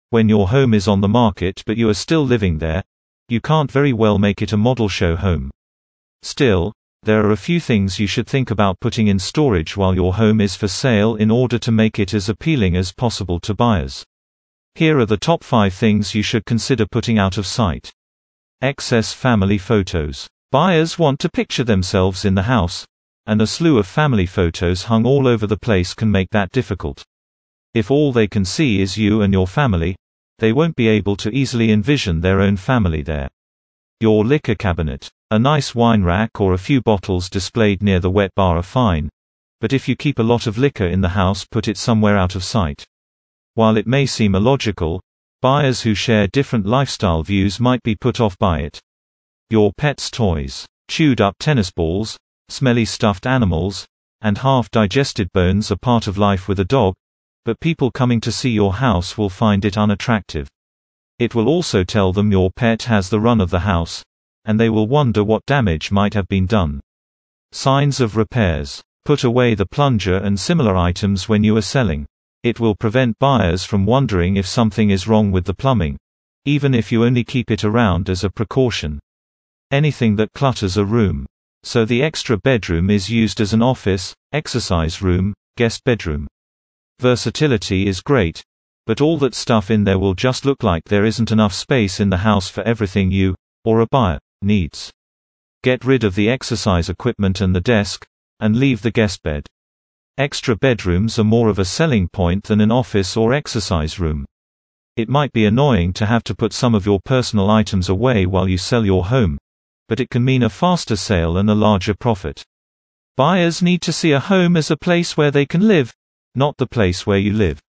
When your home is on the market but you are still living there, you can't very well make it a model show home. Still, there are a few things you should think about putting in storage while your home is for sale in order to make it as appealing as possible to buyers. Here are the top 5 things you should consider putting out of sight. Excess family photos. Buyers want to picture themselves in the house, and a slew of family photos hung all over the place can make that difficult. If all they can see is you and your family, they won't be able to easily envision their own family there. Your liquor cabinet. A nice wine rack or a few bottles displayed near the wet bar are fine, but if you keep a lot of liquor in the house, put it somewhere out of sight. While it may seem illogical, buyers who share different lifestyle views might be put off by it. Your pet's toys. Chewed up tennis balls, smelly stuffed animals, and half-digested bones are part of life with a dog, but people coming to see your house will find it unattractive. It will also tell them your pet has the run of the house, and they will wonder what damage might have been done. Signs of repairs. Put away the plunger and similar items when you are selling. It will prevent buyers from wondering if something is wrong with the plumbing, even if you only keep it around as a precaution. Anything that clutters a room. So the extra bedroom is used as an office, exercise room, guest bedroom. Versatility is great, but all that stuff in there will just look like there isn't enough space in the house for everything you, or a buyer, needs. Get rid of the exercise equipment and the desk, and leave the guest bed. Extra bedrooms are more of a selling point than an office or exercise room. It might be annoying to have to put some of your personal items away while you sell your home, but it can mean a faster sale and a larger profit. Buyers need to see a home as a place where they can live, not the place where you live.